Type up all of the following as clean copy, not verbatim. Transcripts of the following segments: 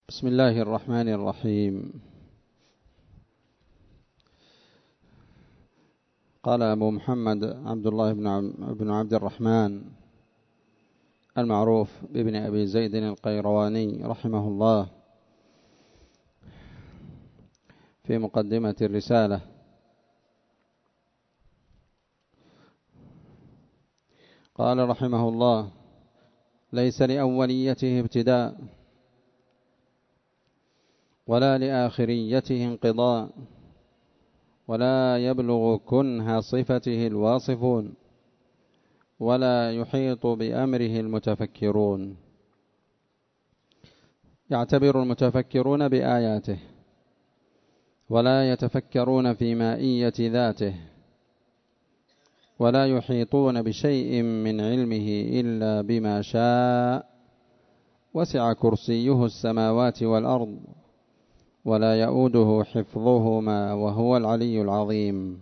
بسم الله الرحمن الرحيم. قال أبو محمد عبد الله بن عبد الرحمن المعروف بابن أبي زيد القيرواني رحمه الله في مقدمة الرسالة: قال رحمه الله: ليس لأوليته ابتداء ولا لآخريته انقضاء، ولا يبلغ كنه صفته الواصفون، ولا يحيط بأمره المتفكرون. يعتبر المتفكرون بآياته ولا يتفكرون في مائية ذاته، ولا يحيطون بشيء من علمه إلا بما شاء، وسع كرسيه السماوات والأرض، ولا يؤوده حفظهما وهو العلي العظيم.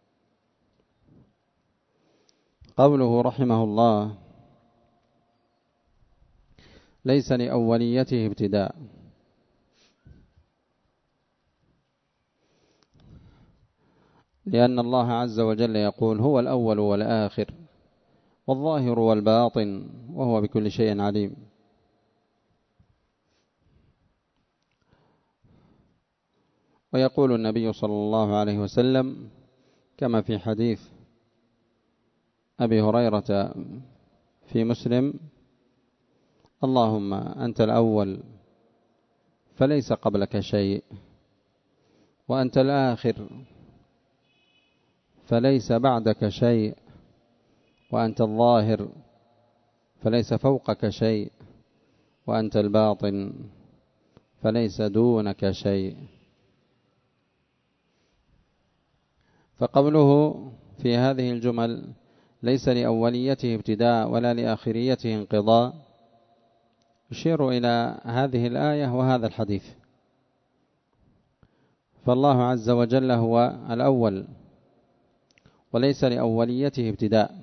قوله رحمه الله: ليس لأوليته ابتداء، لأن الله عز وجل يقول: هو الأول والآخر والظاهر والباطن وهو بكل شيء عليم. ويقول النبي صلى الله عليه وسلم كما في حديث أبي هريرة في مسلم: اللهم أنت الأول فليس قبلك شيء، وأنت الآخر فليس بعدك شيء، وأنت الظاهر فليس فوقك شيء، وأنت الباطن فليس دونك شيء. فقوله في هذه الجمل: ليس لأوليته ابتداء ولا لآخريته انقضاء، يشير إلى هذه الآية وهذا الحديث. فالله عز وجل هو الأول وليس لأوليته ابتداء،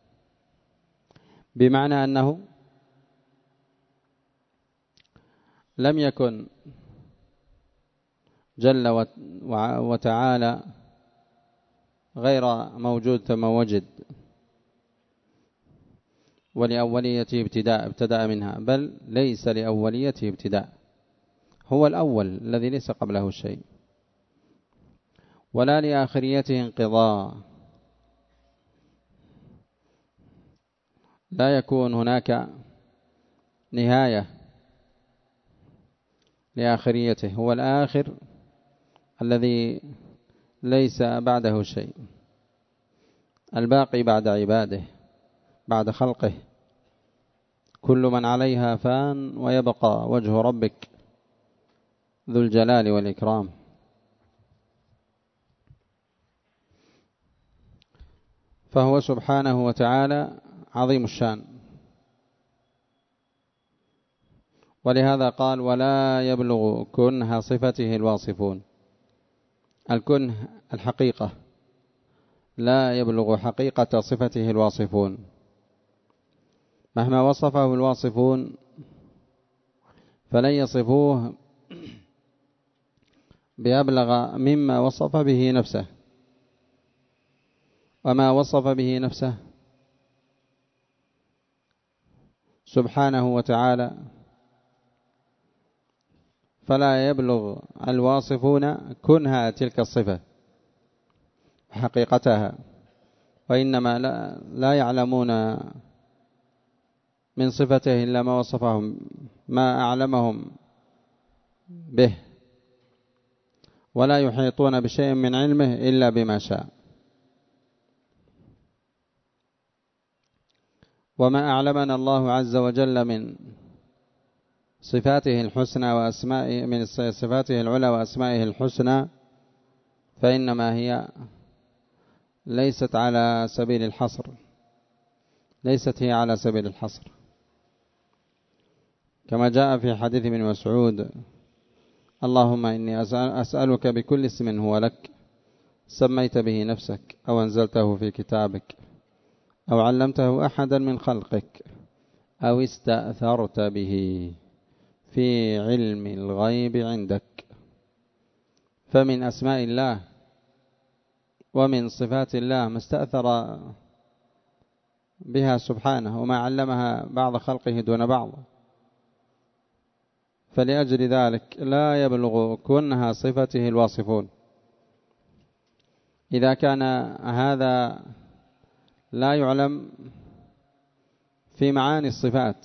بمعنى أنه لم يكن جل وتعالى غير موجود ثم وجد، ولأوليته ابتداء ابتدأ منها، بل ليس لأوليته ابتداء، هو الأول الذي ليس قبله شيء. ولا لآخريته انقضاء، لا يكون هناك نهاية لآخريته، هو الآخر الذي ليس بعده شيء، الباقي بعد عباده بعد خلقه. كل من عليها فان ويبقى وجه ربك ذو الجلال والإكرام. فهو سبحانه وتعالى عظيم الشان، ولهذا قال: ولا يبلغ كنه صفته الواصفون. الكنه الحقيقة، لا يبلغ حقيقة صفته الواصفون. مهما وصفه الواصفون فلن يصفوه بأبلغ مما وصف به نفسه، وما وصف به نفسه سبحانه وتعالى فلا يبلغ الواصفون كنها تلك الصفة حقيقتها، وإنما لا يعلمون من صفته إلا ما وصفهم، ما أعلمهم به، ولا يحيطون بشيء من علمه إلا بما شاء. وما أعلمنا الله عز وجل من صفاته الحسنى وأسمائه، من صفاته العلى وأسمائه الحسنى، فإنما هي ليست على سبيل الحصر، ليست هي على سبيل الحصر، كما جاء في حديث ابن مسعود: اللهم إني أسألك بكل اسم هو لك سميت به نفسك أو أنزلته في كتابك أو علمته أحدا من خلقك أو استأثرت به في علم الغيب عندك. فمن أسماء الله ومن صفات الله ما استأثر بها سبحانه وما علمها بعض خلقه دون بعض، فلأجل ذلك لا يبلغ كنها صفته الواصفون. إذا كان هذا لا يعلم في معاني الصفات،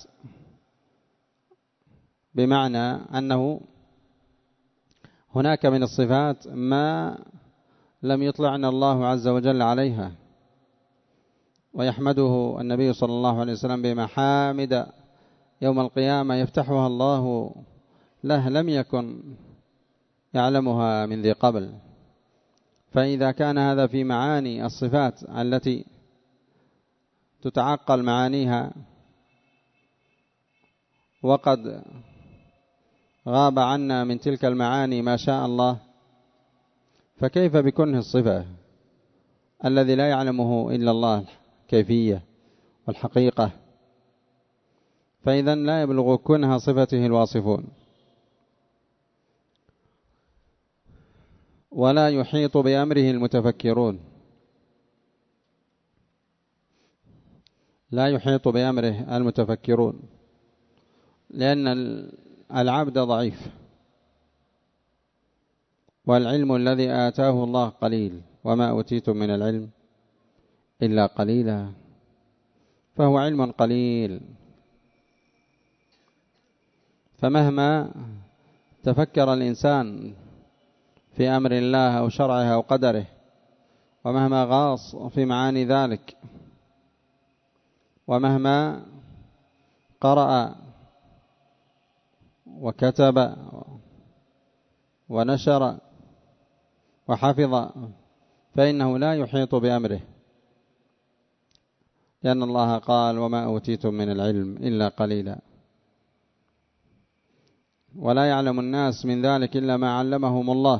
بمعنى أنه هناك من الصفات ما لم يطلعنا الله عز وجل عليها، ويحمده النبي صلى الله عليه وسلم بمحامد يوم القيامة يفتحها الله له لم يكن يعلمها من ذي قبل. فإذا كان هذا في معاني الصفات التي تتعقل معانيها وقد غاب عنا من تلك المعاني ما شاء الله، فكيف بكنه الصفة الذي لا يعلمه إلا الله كيفية والحقيقة؟ فإذا لا يبلغ كنها صفته الواصفون. ولا يحيط بأمره المتفكرون، لا يحيط بأمره المتفكرون، لأن العبد ضعيف، والعلم الذي آتاه الله قليل، وما أوتيتم من العلم إلا قليلا، فهو علم قليل. فمهما تفكر الإنسان في أمر الله أو شرعه أو قدره، ومهما غاص في معاني ذلك، ومهما قرأ وكتب ونشر وحفظ، فإنه لا يحيط بأمره، لأن الله قال وما أوتيتم من العلم إلا قليلا. ولا يعلم الناس من ذلك إلا ما علمهم الله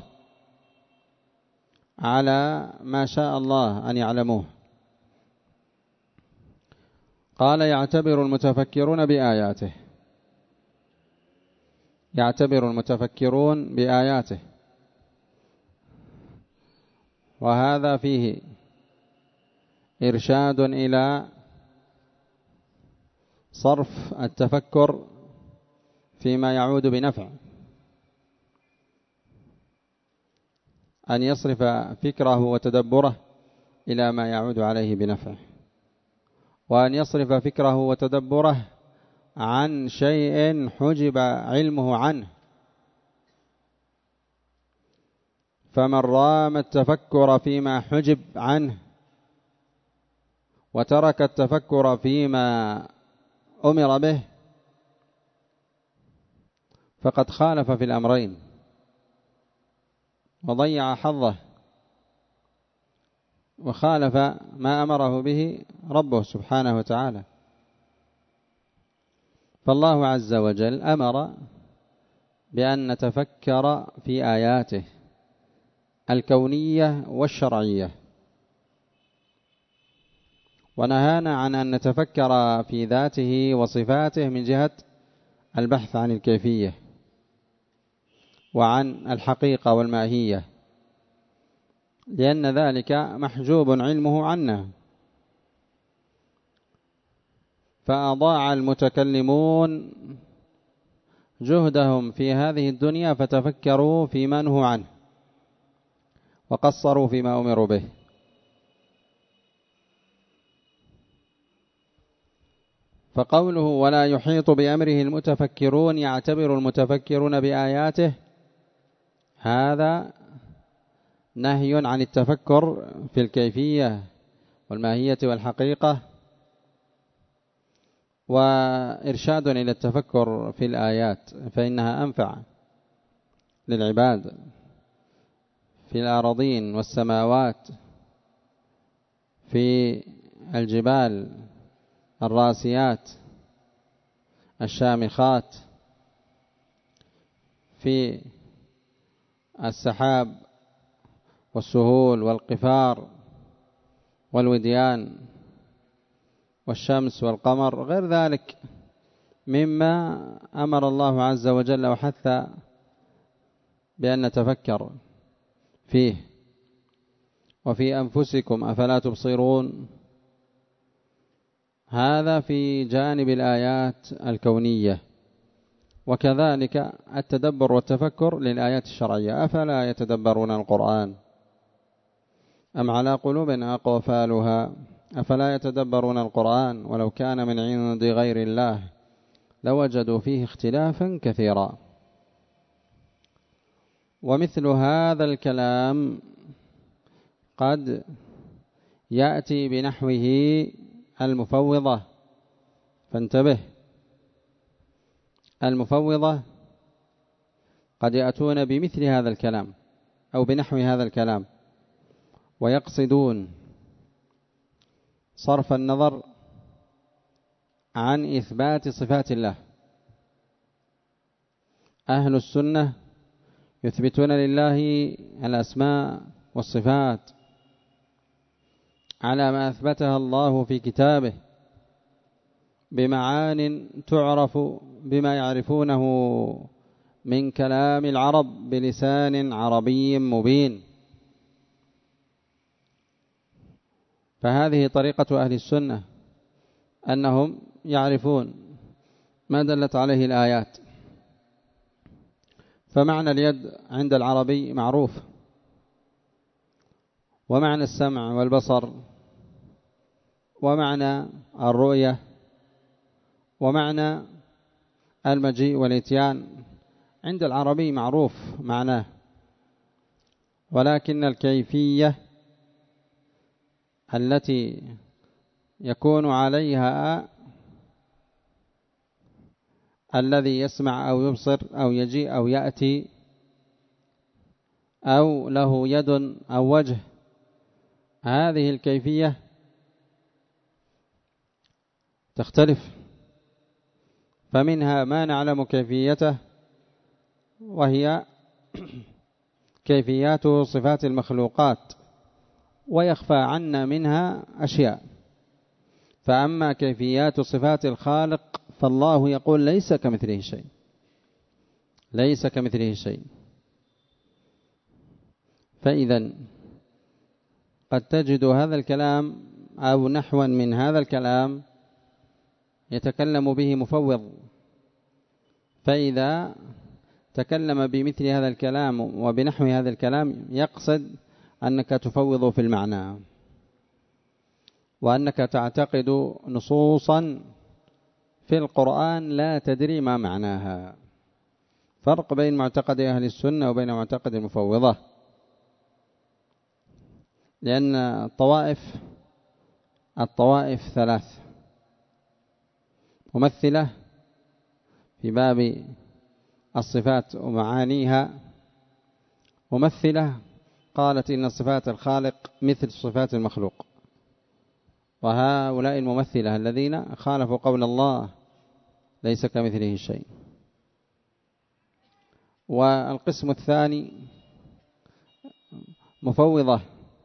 على ما شاء الله أن يعلموه. قال يعتبر المتفكرون بآياته، يعتبر المتفكرون بآياته، وهذا فيه إرشاد إلى صرف التفكر فيما يعود بنفع، أن يصرف فكره وتدبره إلى ما يعود عليه بنفع، وأن يصرف فكره وتدبره عن شيء حجب علمه عنه. فمن رام التفكر فيما حجب عنه وترك التفكر فيما أمر به فقد خالف في الأمرين وضيع حظه، وخالف ما أمره به ربه سبحانه وتعالى. فالله عز وجل أمر بأن نتفكر في آياته الكونية والشرعية، ونهانا عن أن نتفكر في ذاته وصفاته من جهة البحث عن الكيفية وعن الحقيقة والماهية، لأن ذلك محجوب علمه عنا. فأضاع المتكلمون جهدهم في هذه الدنيا فتفكروا فيما نهوا عنه وقصروا فيما أمروا به. فقوله ولا يحيط بأمره المتفكرون، يعتبر المتفكرون بآياته، هذا نهي عن التفكر في الكيفية والماهية والحقيقة، وإرشاد إلى التفكر في الآيات، فإنها أنفع للعباد في الأراضين والسماوات، في الجبال الراسيات الشامخات، في السحاب والسهول والقفار والوديان والشمس والقمر غير ذلك مما أمر الله عز وجل وحث بأن نتفكر فيه. وفي أنفسكم أفلا تبصرون، هذا في جانب الآيات الكونية. وكذلك التدبر والتفكر للآيات الشرعية. أفلا يتدبرون القرآن أم على قلوب أقفالها. أفلا يتدبرون القرآن ولو كان من عند غير الله لوجدوا فيه اختلافا كثيرا. ومثل هذا الكلام قد يأتي بنحوه المفوضة، فانتبه، المفوضة قد يأتون بمثل هذا الكلام أو بنحو هذا الكلام، ويقصدون صرف النظر عن إثبات صفات الله. أهل السنة يثبتون لله الأسماء والصفات على ما أثبتها الله في كتابه بمعان تعرف بما يعرفونه من كلام العرب بلسان عربي مبين. فهذه طريقة أهل السنة، أنهم يعرفون ما دلت عليه الآيات. فمعنى اليد عند العربي معروف، ومعنى السمع والبصر، ومعنى الرؤية، ومعنى المجيء والإتيان عند العربي معروف معناه، ولكن الكيفية التي يكون عليها الذي يسمع أو يبصر أو يجيء أو يأتي أو له يد أو وجه، هذه الكيفية تختلف. فمنها ما نعلم كيفيته وهي كيفيات صفات المخلوقات، ويخفى عنا منها أشياء. فأما كيفيات صفات الخالق فالله يقول ليس كمثله شيء، ليس كمثله شيء. فإذا قد تجد هذا الكلام أو نحوا من هذا الكلام يتكلم به مفوض، فإذا تكلم بمثل هذا الكلام وبنحو هذا الكلام يقصد أنك تفوض في المعنى، وأنك تعتقد نصوصا في القرآن لا تدري ما معناها. فرق بين معتقد أهل السنة وبين معتقد المفوضة، لأن الطوائف ثلاث: ممثلة في باب الصفات ومعانيها، ممثلة قالت إن صفات الخالق مثل صفات المخلوق، وهؤلاء الممثلة الذين خالفوا قول الله ليس كمثله شيء. والقسم الثاني مفوضة،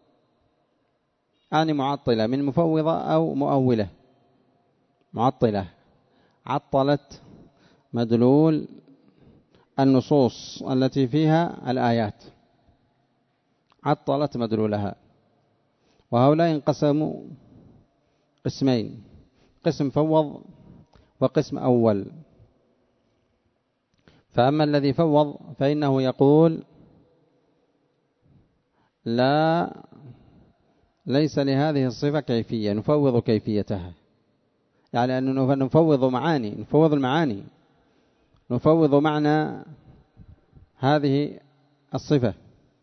يعني معطلة، من مفوضة أو مؤولة. معطلة عطلت مدلول النصوص التي فيها الآيات، عطلت مدلولها. وهؤلاء انقسموا قسمين: قسم فوض وقسم أول. فأما الذي فوض فإنه يقول ليس لهذه الصفة كيفية، نفوض كيفيتها، يعني أنه نفوض معاني، نفوض المعاني، نفوض معنى هذه الصفة.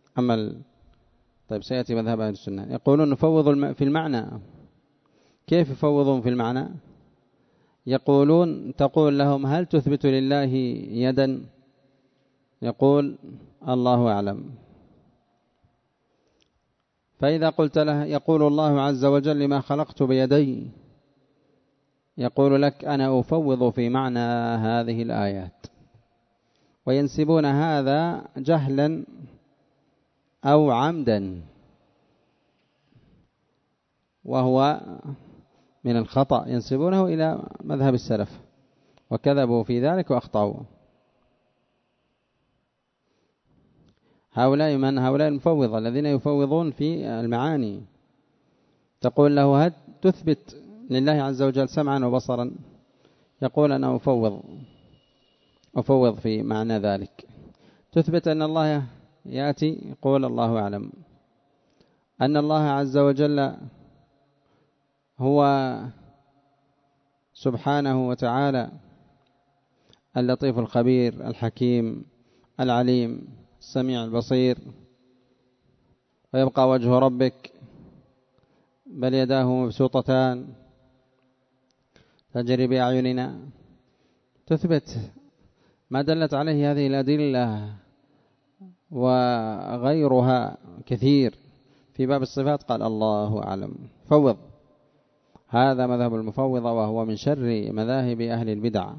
طيب سيأتي مذهب أهل السنة يقولون نفوض في المعنى. كيف يفوضون في المعنى؟ يقولون تقول لهم هل تثبت لله يدا؟ يقول الله أعلم. فإذا قلت له يقول الله عز وجل لما خلقت بيدي، يقول لك أنا أفوض في معنى هذه الآيات. وينسبون هذا جهلا أو عمدا، وهو من الخطأ، ينسبونه إلى مذهب السلف وكذبوا في ذلك وأخطأوا. هؤلاء المفوضة الذين يفوضون في المعاني. تقول له هل تثبت لله عز وجل سمعا وبصرا؟ يقول أنا أفوض في معنى ذلك. تثبت أن الله يأتي؟ يقول الله أعلم. أن الله عز وجل هو سبحانه وتعالى اللطيف الخبير الحكيم العليم السميع البصير، ويبقى وجه ربك بل يداه مبسوطتان تجري بأعيننا. تثبت ما دلت عليه هذه الأدلة وغيرها كثير في باب الصفات. قال الله أعلم، فوض. هذا مذهب المفوضة، وهو من شر مذاهب أهل البدع.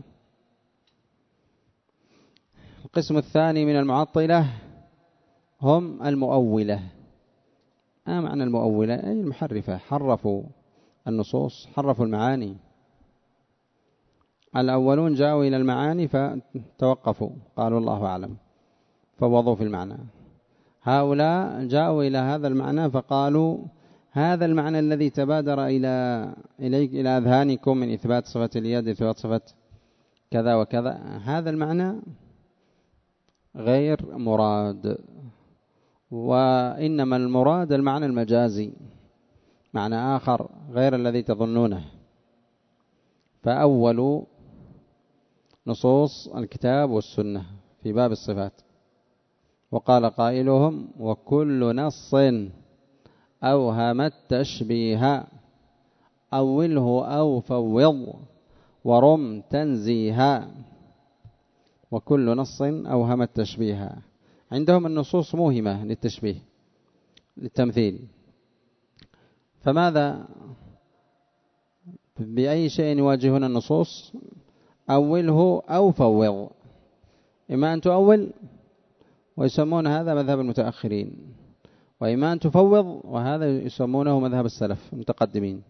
القسم الثاني من المعطلة هم المؤولة. معنى المؤولة؟ أي المحرفة، حرفوا النصوص، حرفوا المعاني. الأولون جاءوا إلى المعاني فتوقفوا، قالوا الله أعلم، فوضوا في المعنى. هؤلاء جاءوا إلى هذا المعنى فقالوا هذا المعنى الذي تبادر إلى أذهانكم من إثبات صفة اليد، إثبات صفة كذا وكذا، هذا المعنى غير مراد، وإنما المراد المعنى المجازي، معنى آخر غير الذي تظنونه. فأولوا نصوص الكتاب والسنة في باب الصفات. وقال قائلهم وكل نص أوهم التشبيه أوله أو فوض ورم تنزيها. وكل نص أوهم التشبيه، عندهم النصوص موهمة للتشبيه للتمثيل. فماذا بأي شيء يواجهون النصوص؟ أوله أو فوض. إما أن تؤول ويسمون هذا مذهب المتأخرين، وإما أن تفوض وهذا يسمونه مذهب السلف المتقدمين.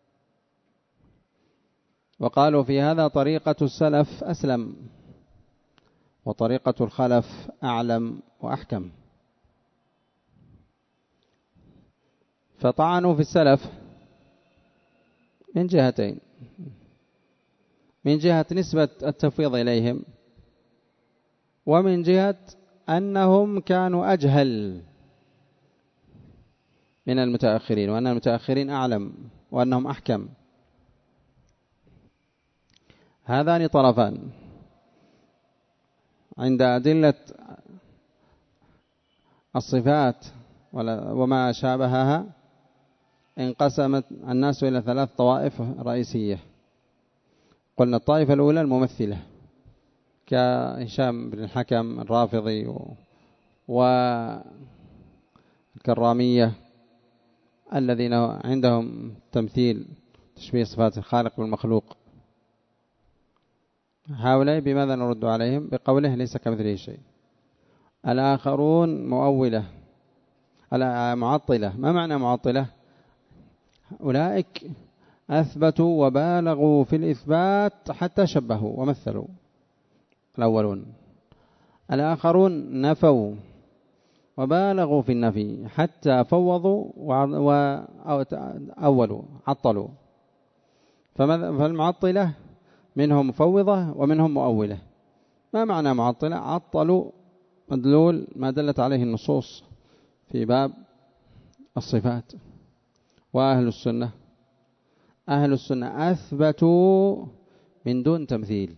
وقالوا في هذا طريقة السلف أسلم، وطريقة الخلف أعلم وأحكم. فطعنوا في السلف من جهتين: من جهة نسبة التفويض إليهم، ومن جهة أنهم كانوا أجهل من المتأخرين، وأن المتأخرين أعلم وأنهم أحكم. هذان طرفان. عند أدلة الصفات وما شابهها انقسمت الناس إلى 3 طوائف رئيسية. قلنا الطائفة الأولى الممثلة كهشام بن الحكم الرافضي والكرامية الذين عندهم تمثيل تشبيه صفات الخالق بالمخلوق. هؤلاء بماذا نرد عليهم؟ بقوله ليس كمثله شيء. الآخرون مؤولة معطلة. ما معنى معطلة؟ أولئك أثبتوا وبالغوا في الإثبات حتى شبهوا ومثلوا الأولون. الآخرون نفوا وبالغوا في النفي حتى فوضوا وأولوا عطلوا. فالمعطلة منهم مفوضة ومنهم مؤولة. ما معنى معطلة؟ عطلوا مدلول ما دلت عليه النصوص في باب الصفات. وأهل السنة أثبتوا من دون تمثيل،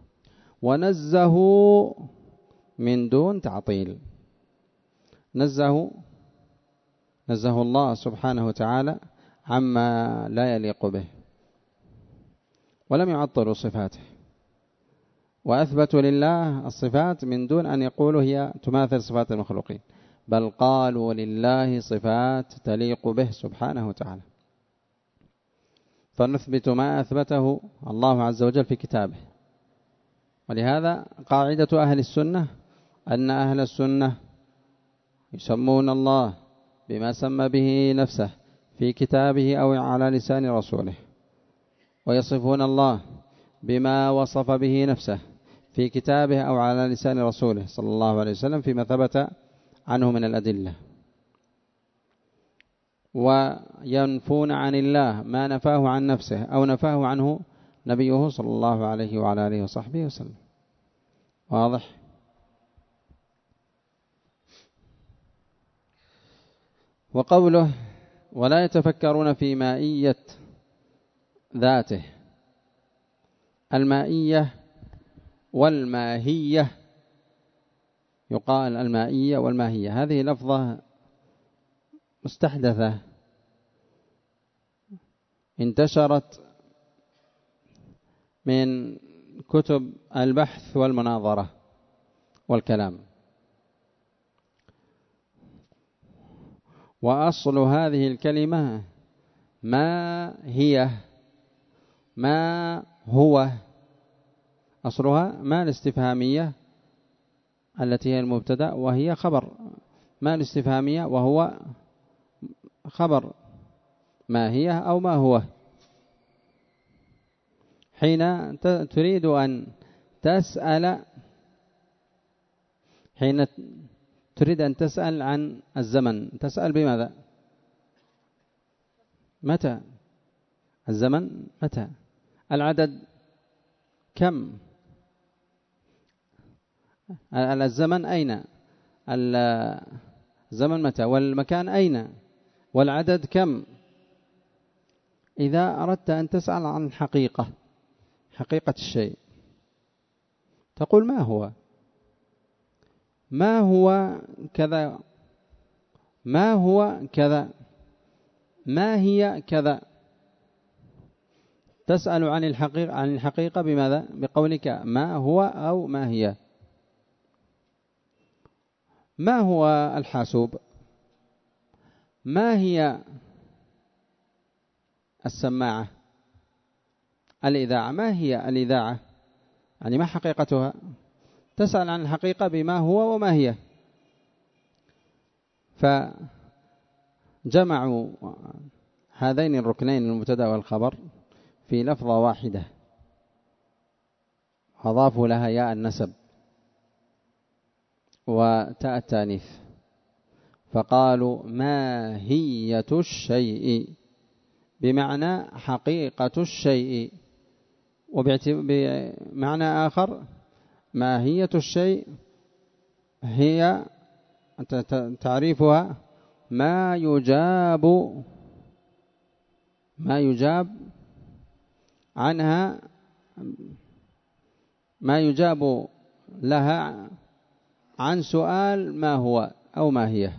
ونزهوا من دون تعطيل. نزهوا الله سبحانه وتعالى عما لا يليق به، ولم يعطلوا صفاته. وأثبتوا لله الصفات من دون أن يقولوا هي تماثل صفات المخلوقين، بل قالوا لله صفات تليق به سبحانه وتعالى. فنثبت ما أثبته الله عز وجل في كتابه. ولهذا قاعدة أهل السنة أن أهل السنة يسمون الله بما سمى به نفسه في كتابه أو على لسان رسوله، ويصفون الله بما وصف به نفسه في كتابه أو على لسان رسوله صلى الله عليه وسلم فيما ثبت عنه من الأدلة، وينفون عن الله ما نفاه عن نفسه أو نفاه عنه نبيه صلى الله عليه وعلى آله وصحبه وسلم. واضح؟ وقوله ولا يتفكرون في مائية ذاته، المائية والماهية، يقال المائية والماهية، هذه لفظة مستحدثة انتشرت من كتب البحث والمناظرة والكلام، وأصل هذه الكلمة ما هي، ما هو، أصلها ما الاستفهامية التي هي المبتدأ وهي خبر، ما الاستفهامية وهو خبر ما هي أو ما هو. حين تريد أن تسأل، حين تريد أن تسأل عن الزمن تسأل بماذا؟ متى؟ الزمن متى؟ العدد كم؟ الزمن أين؟ الزمن متى؟ والمكان أين؟ والعدد كم؟ إذا أردت أن تسأل عن الحقيقة، حقيقة الشيء، تقول ما هو؟ ما هو كذا، ما هو كذا، ما هي كذا. تسأل عن الحقيقة، عن الحقيقة بماذا؟ بقولك ما هو أو ما هي. ما هو الحاسوب؟ ما هي السماعة؟ الإذاعة، ما هي الإذاعة؟ يعني ما حقيقتها؟ تسأل عن الحقيقة بما هو وما هي. فجمعوا هذين الركنين المبتدأ والخبر في لفظة واحدة، أضافوا لها ياء النسب وتاء التانيث، فقالوا ماهية الشيء بمعنى حقيقة الشيء، وبمعنى آخر ماهية الشيء هي تعريفها ما يجاب عنها، ما يجاب لها عن سؤال ما هو أو ما هي.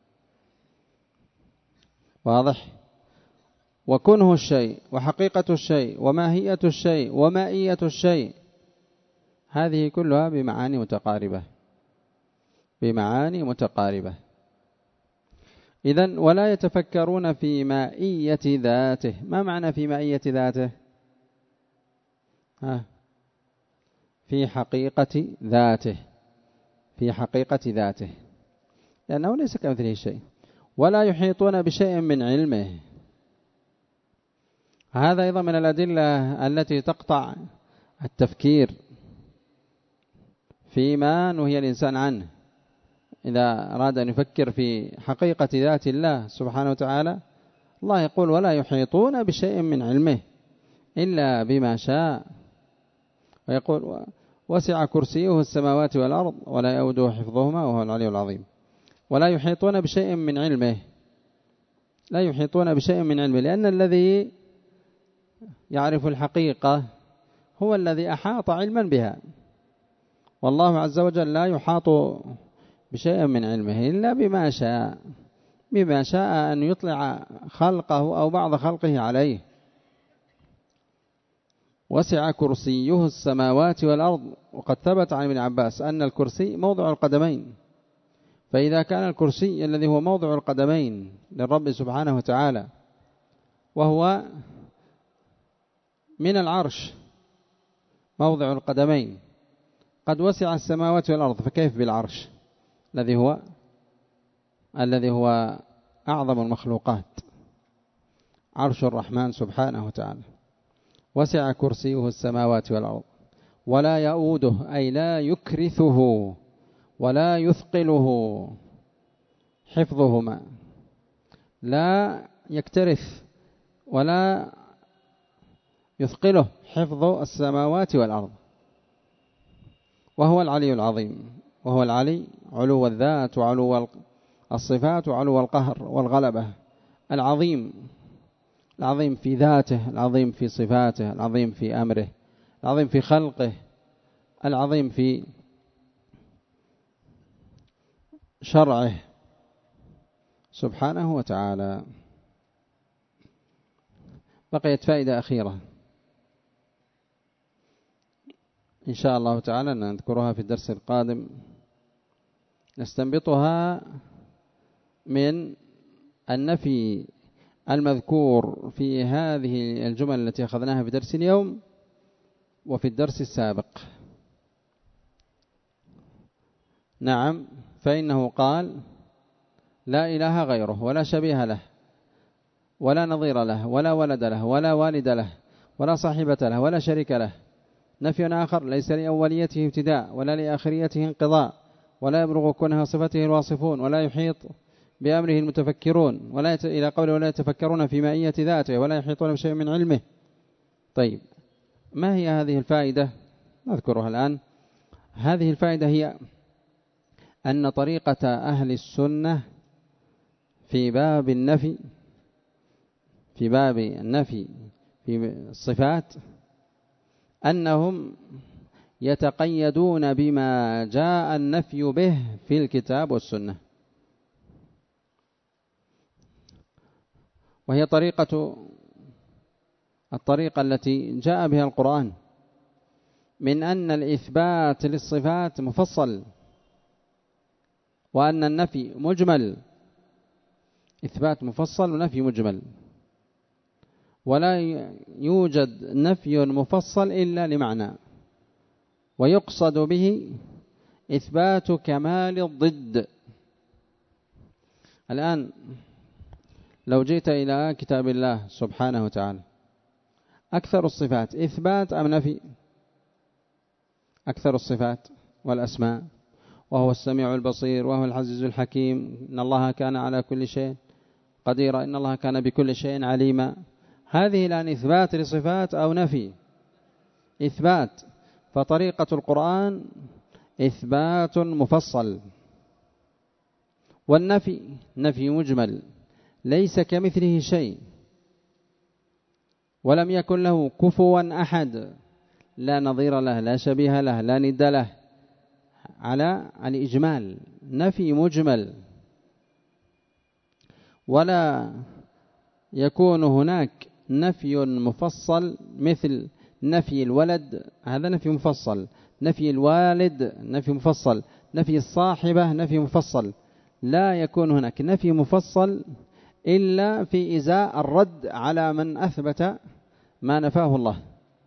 واضح؟ وكنه الشيء وحقيقة الشيء وماهية الشيء ومائية الشيء، هذه كلها بمعاني متقاربة، بمعاني متقاربة. إذن ولا يتفكرون في مائية ذاته. ما معنى في مائية ذاته؟ في حقيقة ذاته، في حقيقة ذاته، لأنه ليس كمثله شيء. ولا يحيطون بشيء من علمه، هذا أيضا من الأدلة التي تقطع التفكير فيما نهي الإنسان عنه. إذا أراد أن يفكر في حقيقة ذات الله سبحانه وتعالى، الله يقول ولا يحيطون بشيء من علمه إلا بما شاء، ويقول وسع كرسيه السماوات والأرض ولا يؤوده حفظهما وهو العلي العظيم. ولا يحيطون بشيء من علمه، لا يحيطون بشيء من علمه، لأن الذي يعرف الحقيقة هو الذي أحاط علما بها، والله عز وجل لا يحاط بشيء من علمه إلا بما شاء، بما شاء أن يطلع خلقه أو بعض خلقه عليه. وسع كرسيه السماوات والأرض، وقد ثبت عن ابن عباس أن الكرسي موضع القدمين، فإذا كان الكرسي الذي هو موضع القدمين للرب سبحانه وتعالى وهو من العرش موضع القدمين قد وسع السماوات والأرض، فكيف بالعرش الذي هو أعظم المخلوقات، عرش الرحمن سبحانه وتعالى. وسع كرسيه السماوات والأرض ولا يؤوده أي لا يكرثه ولا يثقله حفظهما، لا يكترث ولا يثقله حفظ السماوات والأرض، وهو العلي العظيم، وهو العلي علو الذات وعلو الصفات وعلو القهر والغلبة، العظيم، العظيم في ذاته، العظيم في صفاته، العظيم في أمره، العظيم في خلقه، العظيم في شرعه سبحانه وتعالى. بقيت فائدة أخيرة إن شاء الله تعالى نذكرها في الدرس القادم، نستنبطها من النفي المذكور في هذه الجمل التي أخذناها في درس اليوم وفي الدرس السابق. نعم، فإنه قال لا إله غيره ولا شبيه له ولا نظير له ولا ولد له ولا والد له ولا صاحبة له ولا شريك له، نفي آخر ليس لأوليته ابتداء ولا لآخريته انقضاء، ولا يبلغ كنه صفته الواصفون، ولا يحيط بأمره المتفكرون، إلى قوله ولا يتفكرون في مائية ذاته ولا يحيطون بشيء من علمه. طيب، ما هي هذه الفائدة؟ نذكرها الآن. هذه الفائدة هي أن طريقة أهل السنة في باب النفي في الصفات أنهم يتقيدون بما جاء النفي به في الكتاب والسنة، وهي الطريقة التي جاء بها القرآن من أن الإثبات للصفات مفصل، وأن النفي مجمل، إثبات مفصل ونفي مجمل، ولا يوجد نفي مفصل إلا لمعنى، ويقصد به إثبات كمال الضد. الآن لو جئت إلى كتاب الله سبحانه وتعالى، أكثر الصفات إثبات أم نفي؟ أكثر الصفات والأسماء، وهو السميع البصير، وهو العزيز الحكيم، إن الله كان على كل شيء قدير، إن الله كان بكل شيء عليما. هذه الآن إثبات لصفات أو نفي؟ إثبات. فطريقة القرآن إثبات مفصل، والنفي نفي مجمل، ليس كمثله شيء ولم يكن له كفوا أحد، لا نظير له لا شبيه له لا ند له، على الإجمال، نفي مجمل. ولا يكون هناك نفي مفصل مثل نفي الولد، هذا نفي مفصل، نفي الوالد نفي مفصل، نفي الصاحبة نفي مفصل. لا يكون هناك نفي مفصل إلا في إزاء الرد على من أثبت ما نفاه الله.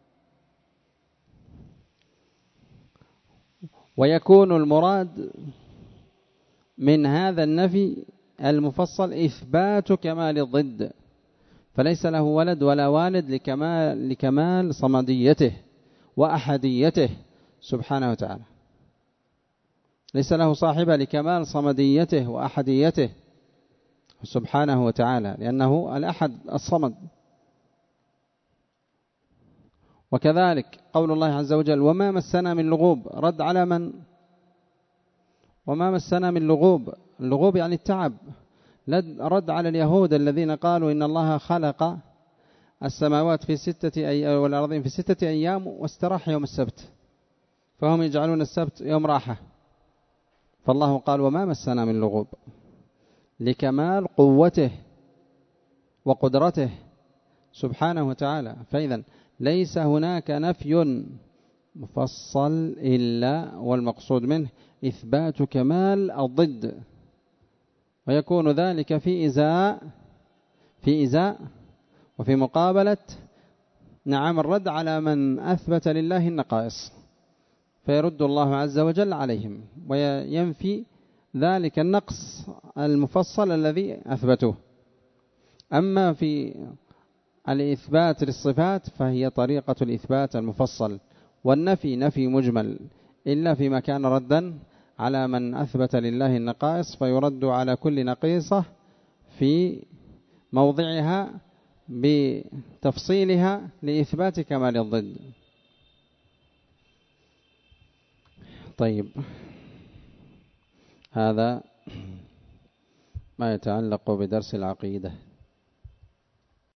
ويكون المراد من هذا النفي المفصل إثبات كمال الضد، فليس له ولد ولا والد لكمال صمديته وأحديته سبحانه وتعالى، ليس له صاحبة لكمال صمديته وأحديته سبحانه وتعالى، لأنه الأحد الصمد. وكذلك قول الله عز وجل وما مسنا من لغوب، رد على من؟ وما مسنا من لغوب، اللغوب يعني التعب، رد على اليهود الذين قالوا إن الله خلق السماوات في 6 أيام والأرضين في 6 أيام واستراح يوم السبت، فهم يجعلون السبت يوم راحة. فالله قال وما مسنا من لغوب، لكمال قوته وقدرته سبحانه وتعالى. فإذا ليس هناك نفي مفصل إلا والمقصود منه إثبات كمال الضد، ويكون ذلك في إزاء وفي مقابلة الرد على من أثبت لله النقائص، فيرد الله عز وجل عليهم وينفي ذلك النقص المفصل الذي أثبته. أما في الإثبات للصفات فهي طريقة الإثبات المفصل، والنفي نفي مجمل، إلا فيما كان ردا على من أثبت لله النقائص، فيرد على كل نقيصة في موضعها بتفصيلها لإثبات كمال الضد. طيب، هذا ما يتعلق بدرس العقيدة.